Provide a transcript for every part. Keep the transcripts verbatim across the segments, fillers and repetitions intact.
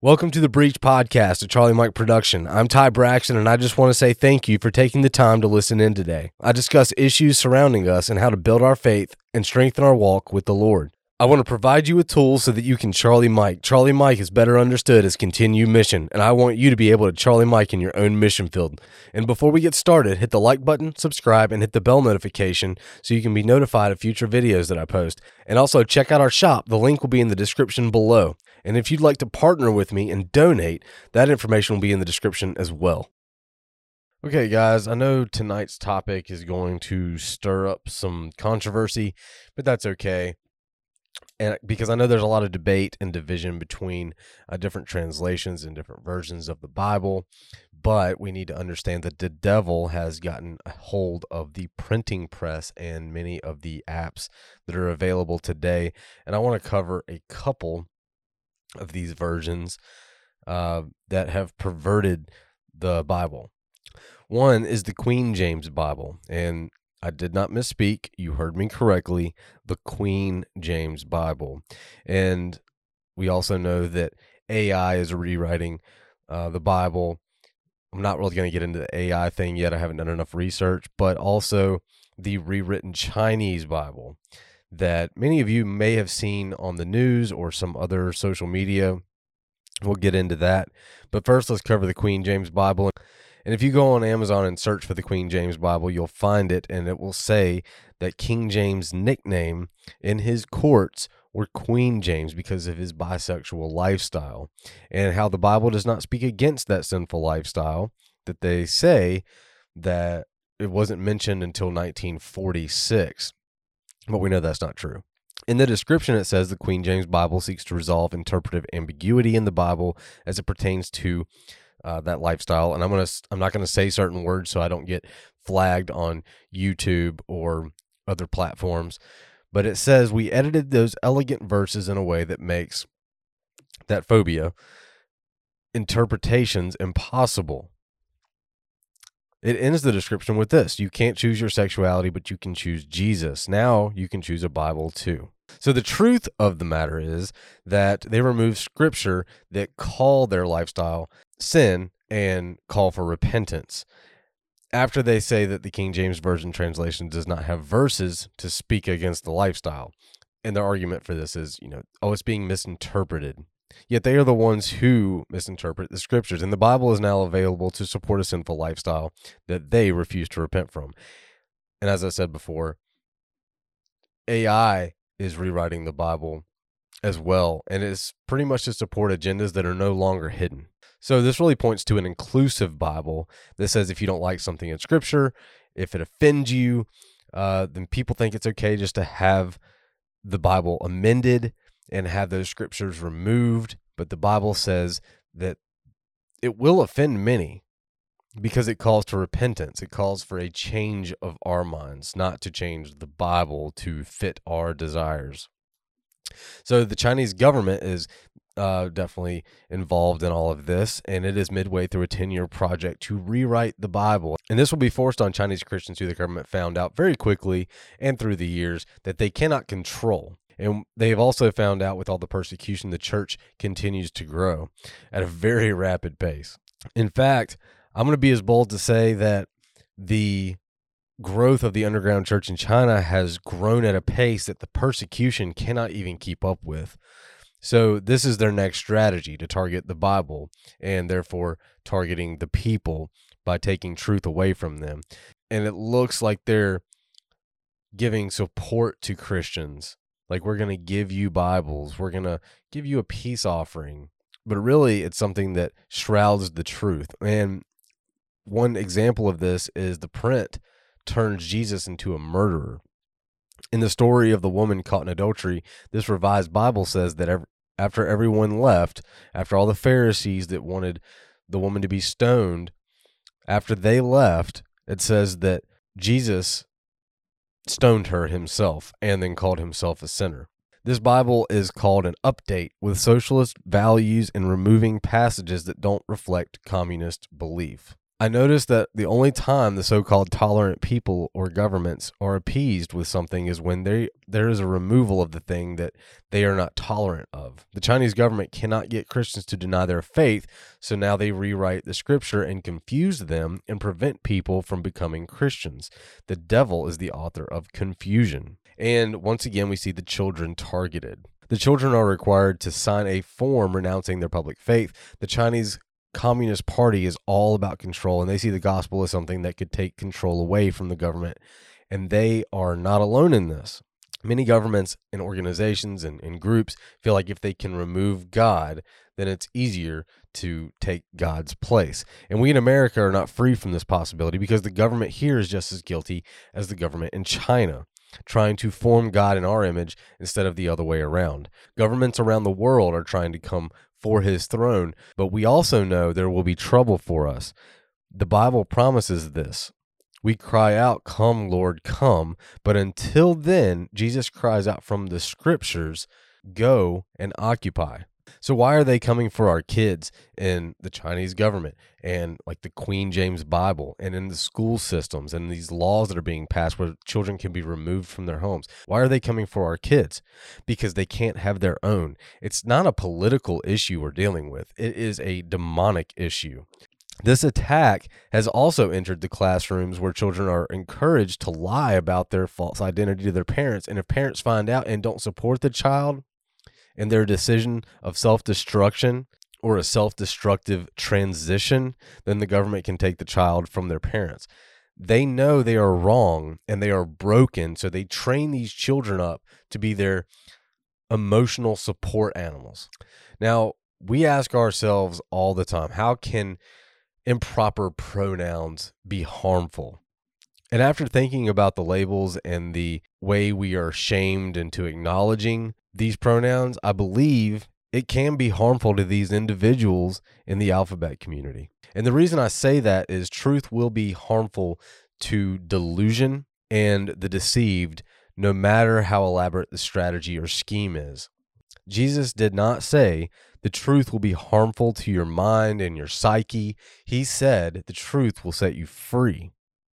Welcome to the Breach Podcast, a Charlie Mike production. I'm Ty Braxton, and I just want to say thank you for taking the time to listen in today. I discuss issues surrounding us and how to build our faith and strengthen our walk with the Lord. I want to provide you with tools so that you can Charlie Mike. Charlie Mike is better understood as continued mission, and I want you to be able to Charlie Mike in your own mission field. And before we get started, hit the like button, subscribe, and hit the bell notification so you can be notified of future videos that I post. And also check out our shop. The link will be in the description below. And if you'd like to partner with me and donate, that information will be in the description as well. Okay, guys, I know tonight's topic is going to stir up some controversy, but that's okay. And because I know there's a lot of debate and division between uh, different translations and different versions of the Bible, but we need to understand that the devil has gotten a hold of the printing press and many of the apps that are available today. And I want to cover a couple of these versions uh, that have perverted the Bible. One is the Queen James Bible, and I did not misspeak. You heard me correctly. The Queen James Bible. And we also know that A I is rewriting uh, the Bible. I'm not really going to get into the A I thing yet. I haven't done enough research, but also the rewritten Chinese Bible that many of you may have seen on the news or some other social media. We'll get into that. But first, let's cover the Queen James Bible. And if you go on Amazon and search for the Queen James Bible, you'll find it, and it will say that King James' nickname in his courts were Queen James because of his bisexual lifestyle, and how the Bible does not speak against that sinful lifestyle, that they say that it wasn't mentioned until nineteen forty-six, but we know that's not true. In the description, it says the Queen James Bible seeks to resolve interpretive ambiguity in the Bible as it pertains to Uh, that lifestyle. And I'm gonna I'm not gonna say certain words so I don't get flagged on YouTube or other platforms. But it says we edited those elegant verses in a way that makes that phobia interpretations impossible. It ends the description with this: you can't choose your sexuality, but you can choose Jesus. Now you can choose a Bible too. So the truth of the matter is that they remove scripture that call their lifestyle sin and call for repentance. After they say that the King James Version translation does not have verses to speak against the lifestyle. And their argument for this is, you know, oh, it's being misinterpreted. Yet they are the ones who misinterpret the scriptures. And the Bible is now available to support a sinful lifestyle that they refuse to repent from. And as I said before, A I is rewriting the Bible as well, and it's pretty much to support agendas that are no longer hidden. So this really points to an inclusive Bible that says if you don't like something in Scripture, if it offends you, uh, then people think it's okay just to have the Bible amended and have those scriptures removed. But the Bible says that it will offend many because it calls to repentance. It calls for a change of our minds, not to change the Bible to fit our desires. So the Chinese government is uh, definitely involved in all of this, and it is midway through a ten-year project to rewrite the Bible. And this will be forced on Chinese Christians who the government found out very quickly and through the years that they cannot control. And they've also found out with all the persecution, the church continues to grow at a very rapid pace. In fact, I'm going to be as bold to say that the growth of the underground church in China has grown at a pace that the persecution cannot even keep up with. So this is their next strategy, to target the Bible and therefore targeting the people by taking truth away from them. And it looks like they're giving support to Christians. Like, we're going to give you Bibles. We're going to give you a peace offering. But really, it's something that shrouds the truth. And one example of this is the print turns Jesus into a murderer. In the story of the woman caught in adultery, this Revised Bible says that every, after everyone left, after all the Pharisees that wanted the woman to be stoned, after they left, it says that Jesus stoned her himself and then called himself a sinner. This Bible is called an update with socialist values and removing passages that don't reflect communist belief. I noticed that the only time the so-called tolerant people or governments are appeased with something is when they, there is a removal of the thing that they are not tolerant of. The Chinese government cannot get Christians to deny their faith, so now they rewrite the scripture and confuse them and prevent people from becoming Christians. The devil is the author of confusion. And once again, we see the children targeted. The children are required to sign a form renouncing their public faith. The Chinese Communist Party is all about control, and they see the gospel as something that could take control away from the government, and they are not alone in this. Many governments and organizations and, and groups feel like if they can remove God, then it's easier to take God's place. And we in America are not free from this possibility because the government here is just as guilty as the government in China, trying to form God in our image instead of the other way around. Governments around the world are trying to come for his throne, but we also know there will be trouble for us. The Bible promises this. We cry out, "Come, Lord, come." But until then, Jesus cries out from the scriptures, "Go and occupy." So why are they coming for our kids in the Chinese government and like the Queen James Bible and in the school systems and these laws that are being passed where children can be removed from their homes? Why are they coming for our kids? Because they can't have their own. It's not a political issue we're dealing with. It is a demonic issue. This attack has also entered the classrooms where children are encouraged to lie about their false identity to their parents. And if parents find out and don't support the child in their decision of self-destruction or a self-destructive transition, then the government can take the child from their parents. They know they are wrong and they are broken, so they train these children up to be their emotional support animals. Now, we ask ourselves all the time, how can improper pronouns be harmful? And after thinking about the labels and the way we are shamed into acknowledging these pronouns, I believe it can be harmful to these individuals in the alphabet community. And the reason I say that is truth will be harmful to delusion and the deceived, no matter how elaborate the strategy or scheme is. Jesus did not say the truth will be harmful to your mind and your psyche. He said the truth will set you free.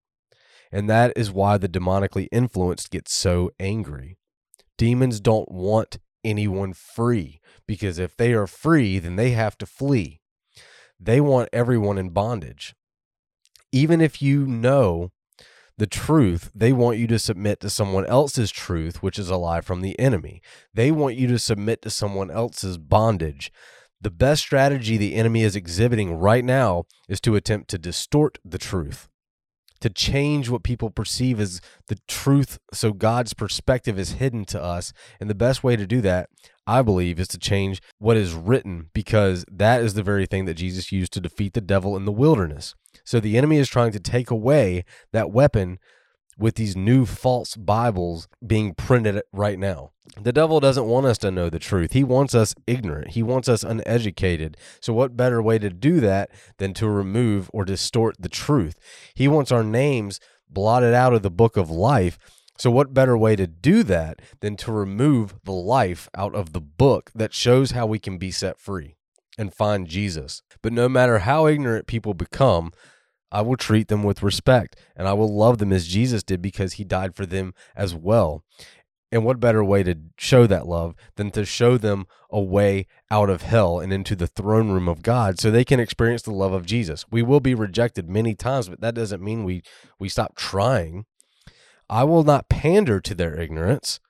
And that is why the demonically influenced get so angry. Demons don't want anyone free, because if they are free, then they have to flee. They want everyone in bondage. Even if you know the truth, they want you to submit to someone else's truth, which is a lie from the enemy. They want you to submit to someone else's bondage. The best strategy the enemy is exhibiting right now is to attempt to distort the truth, to change what people perceive as the truth so God's perspective is hidden to us. And the best way to do that, I believe, is to change what is written, because that is the very thing that Jesus used to defeat the devil in the wilderness. So the enemy is trying to take away that weapon with these new false Bibles being printed right now. The devil doesn't want us to know the truth. He wants us ignorant. He wants us uneducated. So what better way to do that than to remove or distort the truth? He wants our names blotted out of the book of life. So what better way to do that than to remove the life out of the book that shows how we can be set free and find Jesus? But no matter how ignorant people become, I will treat them with respect, and I will love them as Jesus did, because he died for them as well. And what better way to show that love than to show them a way out of hell and into the throne room of God so they can experience the love of Jesus? We will be rejected many times, but that doesn't mean we, we stop trying. I will not pander to their ignorance.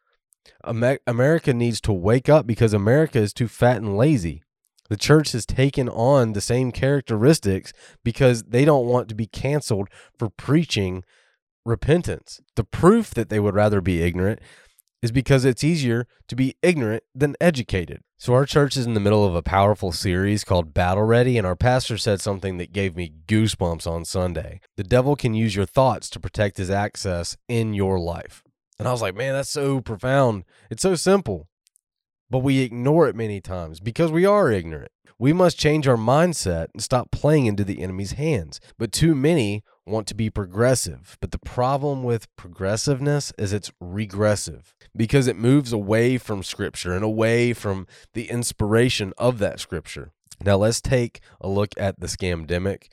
America needs to wake up, because America is too fat and lazy. The church has taken on the same characteristics because they don't want to be canceled for preaching repentance. The proof that they would rather be ignorant is because it's easier to be ignorant than educated. So our church is in the middle of a powerful series called Battle Ready, and our pastor said something that gave me goosebumps on Sunday. The devil can use your thoughts to protect his access in your life. And I was like, man, that's so profound. It's so simple. But we ignore it many times because we are ignorant. We must change our mindset and stop playing into the enemy's hands. But too many want to be progressive. But the problem with progressiveness is it's regressive, because it moves away from Scripture and away from the inspiration of that Scripture. Now let's take a look at the scamdemic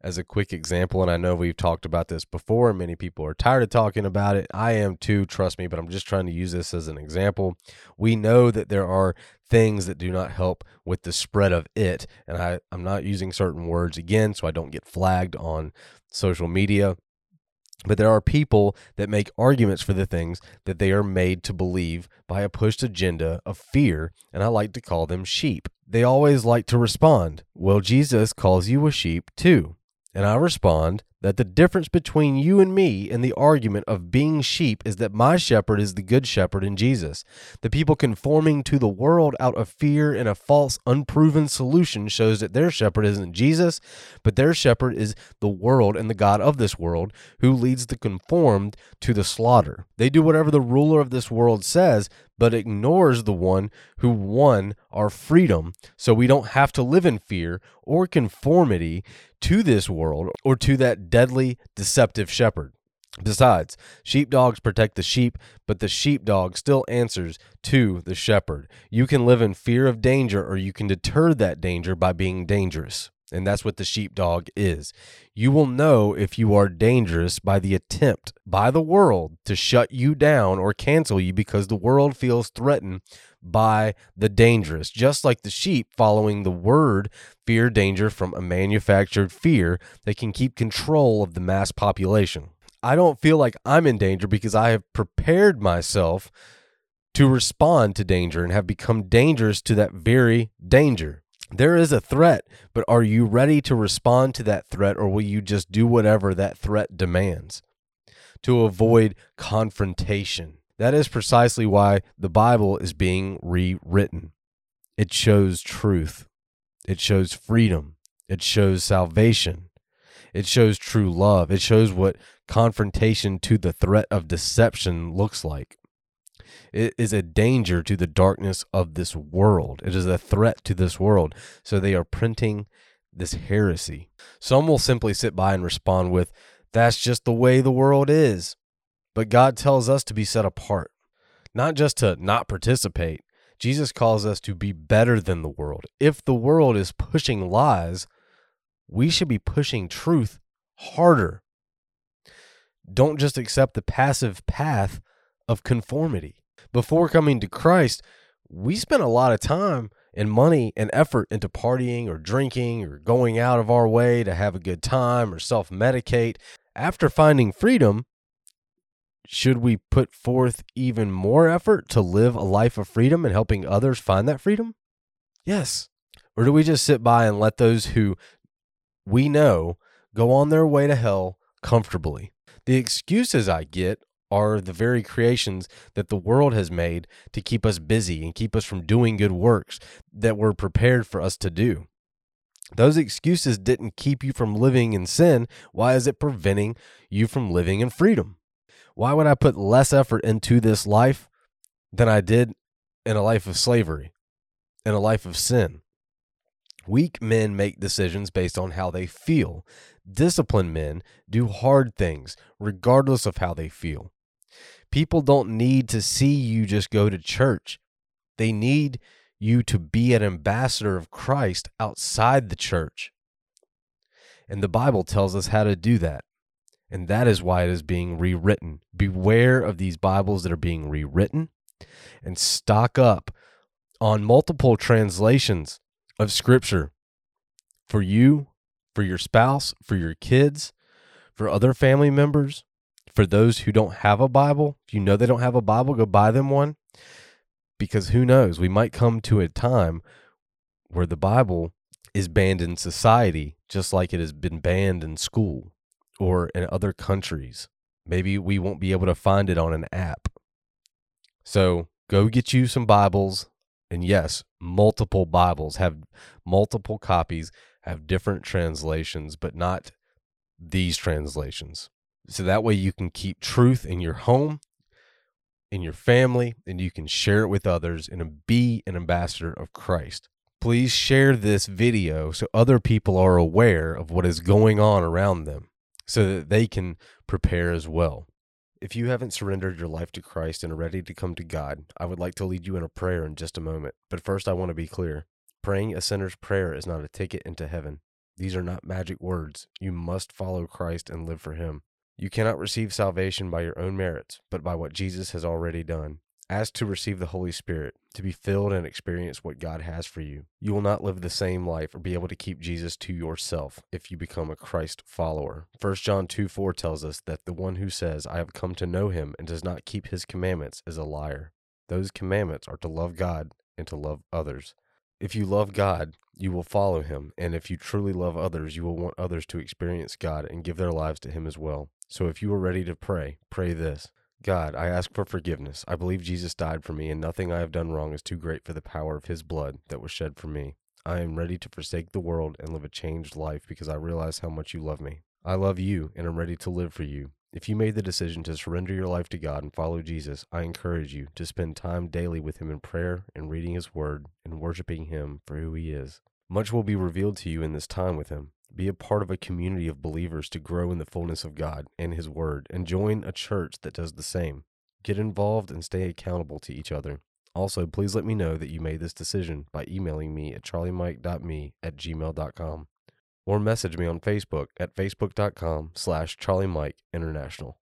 as a quick example, and I know we've talked about this before, and many people are tired of talking about it. I am too, trust me, but I'm just trying to use this as an example. We know that there are things that do not help with the spread of it, and I, I'm not using certain words again so I don't get flagged on social media. But there are people that make arguments for the things that they are made to believe by a pushed agenda of fear, and I like to call them sheep. They always like to respond, well, Jesus calls you a sheep too. And I respond that the difference between you and me in the argument of being sheep is that my shepherd is the good shepherd in Jesus. The people conforming to the world out of fear and a false, unproven solution shows that their shepherd isn't Jesus, but their shepherd is the world and the God of this world who leads the conformed to the slaughter. They do whatever the ruler of this world says, but ignores the one who won our freedom, so we don't have to live in fear or conformity to this world or to that deadly, deceptive shepherd. Besides, sheepdogs protect the sheep, but the sheepdog still answers to the shepherd. You can live in fear of danger, or you can deter that danger by being dangerous. And that's what the sheepdog is. You will know if you are dangerous by the attempt by the world to shut you down or cancel you because the world feels threatened by the dangerous. Just like the sheep following the word fear danger from a manufactured fear that can keep control of the mass population. I don't feel like I'm in danger because I have prepared myself to respond to danger and have become dangerous to that very danger. There is a threat, but are you ready to respond to that threat, or will you just do whatever that threat demands to avoid confrontation? That is precisely why the Bible is being rewritten. It shows truth. It shows freedom. It shows salvation. It shows true love. It shows what confrontation to the threat of deception looks like. It is a danger to the darkness of this world. It is a threat to this world. So they are printing this heresy. Some will simply sit by and respond with, that's just the way the world is. But God tells us to be set apart, not just to not participate. Jesus calls us to be better than the world. If the world is pushing lies, we should be pushing truth harder. Don't just accept the passive path of conformity. Before coming to Christ, we spent a lot of time and money and effort into partying or drinking or going out of our way to have a good time or self-medicate. After finding freedom, should we put forth even more effort to live a life of freedom and helping others find that freedom? Yes. Or do we just sit by and let those who we know go on their way to hell comfortably? The excuses I get are the very creations that the world has made to keep us busy and keep us from doing good works that were prepared for us to do. Those excuses didn't keep you from living in sin. Why is it preventing you from living in freedom? Why would I put less effort into this life than I did in a life of slavery, in a life of sin? Weak men make decisions based on how they feel. Disciplined men do hard things regardless of how they feel. People don't need to see you just go to church. They need you to be an ambassador of Christ outside the church. And the Bible tells us how to do that. And that is why it is being rewritten. Beware of these Bibles that are being rewritten, and stock up on multiple translations of Scripture for you, for your spouse, for your kids, for other family members, for those who don't have a Bible. If you know they don't have a Bible, go buy them one, because who knows, we might come to a time where the Bible is banned in society, just like it has been banned in school or in other countries. Maybe we won't be able to find it on an app. So go get you some Bibles. And yes, multiple Bibles have multiple copies, have different translations, but not these translations. So that way you can keep truth in your home, in your family, and you can share it with others and be an ambassador of Christ. Please share this video so other people are aware of what is going on around them so that they can prepare as well. If you haven't surrendered your life to Christ and are ready to come to God, I would like to lead you in a prayer in just a moment. But first, I want to be clear. Praying a sinner's prayer is not a ticket into heaven. These are not magic words. You must follow Christ and live for him. You cannot receive salvation by your own merits, but by what Jesus has already done. Ask to receive the Holy Spirit, to be filled and experience what God has for you. You will not live the same life or be able to keep Jesus to yourself if you become a Christ follower. First John two four tells us that the one who says, I have come to know him, and does not keep his commandments is a liar. Those commandments are to love God and to love others. If you love God, you will follow him, and if you truly love others, you will want others to experience God and give their lives to him as well. So if you are ready to pray, pray this. God, I ask for forgiveness. I believe Jesus died for me, and nothing I have done wrong is too great for the power of his blood that was shed for me. I am ready to forsake the world and live a changed life because I realize how much you love me. I love you and am ready to live for you. If you made the decision to surrender your life to God and follow Jesus, I encourage you to spend time daily with him in prayer and reading his word and worshiping him for who he is. Much will be revealed to you in this time with him. Be a part of a community of believers to grow in the fullness of God and his word, and join a church that does the same. Get involved and stay accountable to each other. Also, please let me know that you made this decision by emailing me at charlie mike dot me at gmail dot com or message me on Facebook at facebook dot com slash charlie mike international.